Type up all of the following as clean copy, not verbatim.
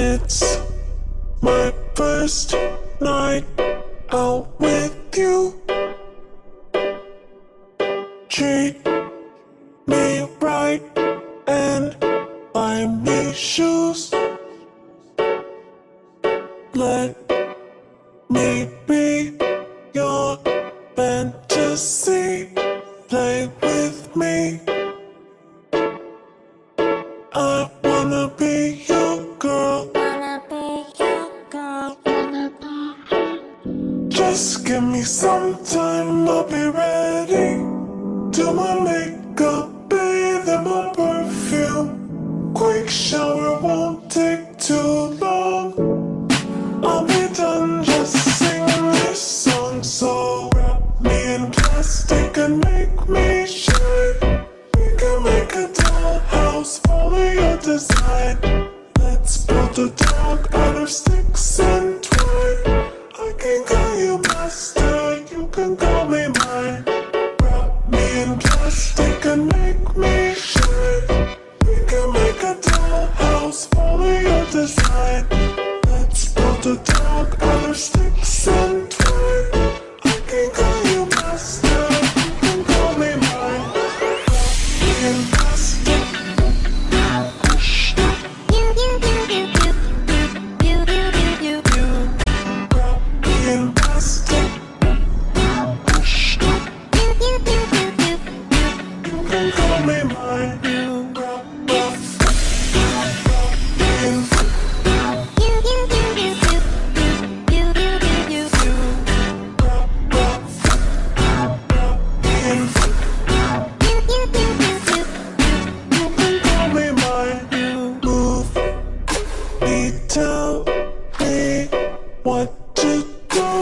It's my first night out with you. Treat me right and buy me shoes. Let me be your fantasy. Play with me. I wanna be your girl. Just give me some time, I'll be ready. Do my makeup, bathe in my perfume. Quick shower won't take too long. I'll be done just singing this song. So wrap me in plastic and make me shine. We can make a dollhouse, follow your design. Let's build a dog out of sticks and twine. I can call you master, you can call me mine. Wrap me in plastic and make me shine. We can make a dollhouse, follow your design. Let's build a dog out of sticks and twine. I can call you master, you can call me mine. Wrap me in plastic. In plastic. You can call me mine. Tell me what to do.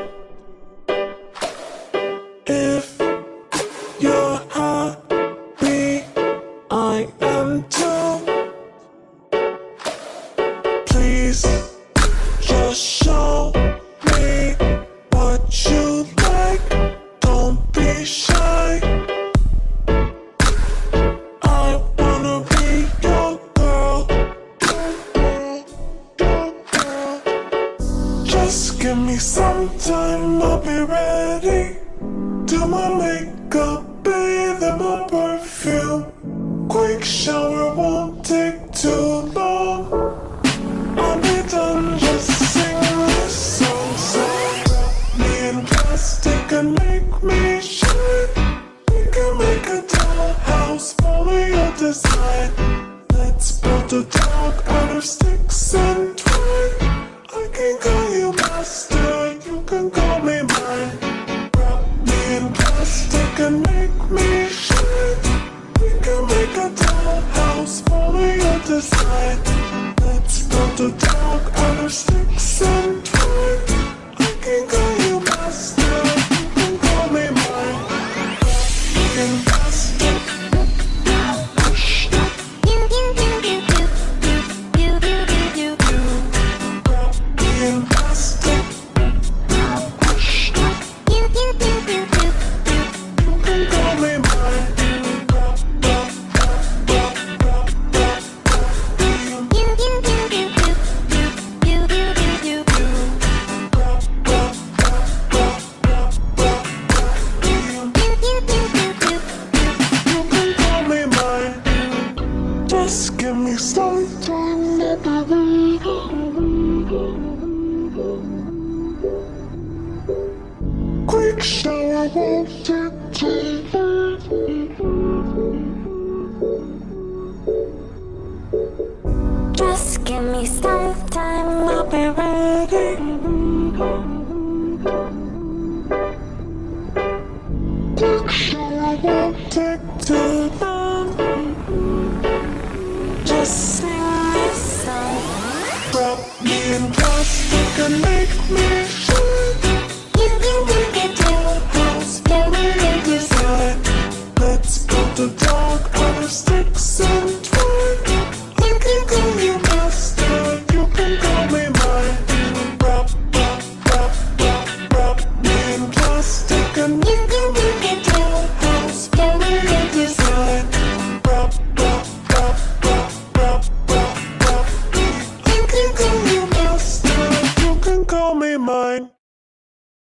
If you're happy, I am too. Please just show me what you like. Don't be shy. I wanna be your girl. Just give me some time, I'll be ready. Do my makeup, bathe in my perfume. Quick shower won't take too long. I'll be done just singing this song. So wrap me in plastic and make me shine. We can make a dollhouse, follow your design. Let's build a dog out of sticks and twine. I can call you master, you can call me mine. Wrap me in plastic and make me shine. We can make a dollhouse, follow your design. Let's build a dog out of sticks and twine. I can call you master, you can call me mine. Wrap me in plastic. In plastic. You can call me mine. You can call me mine. Just give me some time. Quick shower won't take too long. Just give me some time, I'll be ready. Quick shower won't take too long. Just sing this song. Wrap me in plastic and make me shine. You can make a dollhouse, follow your design. Let's build a dog out of sticks and twine. I can call you master, you can call me mine. Wrap me in plastic and You can make a dollhouse, follow your design. wrap. You can go mine.